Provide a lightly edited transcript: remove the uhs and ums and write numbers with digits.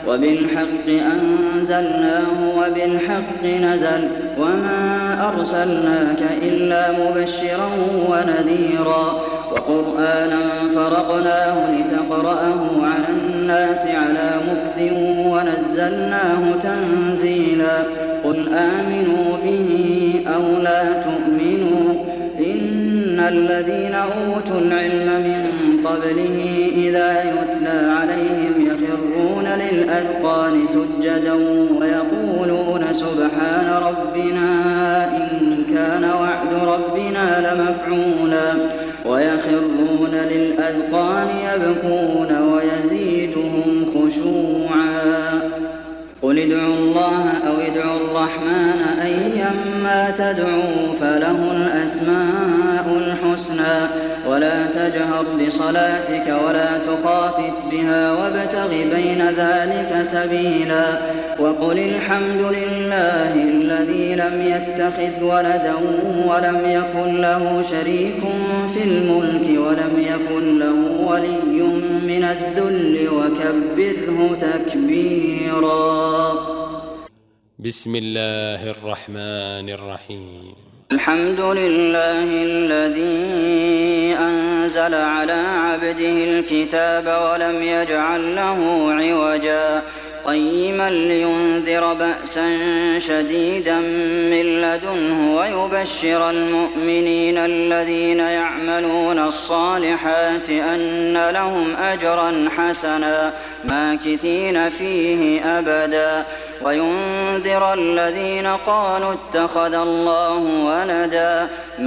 وبالحق أنزلناه وبالحق نزل وما أرسلناك إلا مبشرا ونذيرا وقرآنا فرقناه لتقرأه على الناس على مكث ونزلناه تنزيلا قل آمنوا به أو لا تؤمنوا إن الذين أوتوا العلم من قبله إذا يتلى عليهم يخرون للأذقان سجدا ويقولون سبحان ربنا إن كان وعد ربنا لمفعولا ويخرون للأذقان يبكون ويزيدهم خشوعا قل ادعوا الله أو ادعوا الرحمن أيما تدعوا فله الأسماء الحسنى ولا تجهر بصلاتك ولا تخافت بها وابتغ بين ذلك سبيلا وقل الحمد لله الذي لم يتخذ ولدا ولم يكن له شريك في الملك ولم يكن له ولي من الذل وكبره تكبيرا بسم الله الرحمن الرحيم الحمد لله الذي أنزل على عبده الكتاب ولم يجعل له عوجا قيما لينذر بأسا شديدا من لدنه ويبشر المؤمنين الذين يعملون الصالحات أن لهم أجرا حسنا ماكثين فيه أبدا وينذر الذين قالوا اتخذ الله ولدا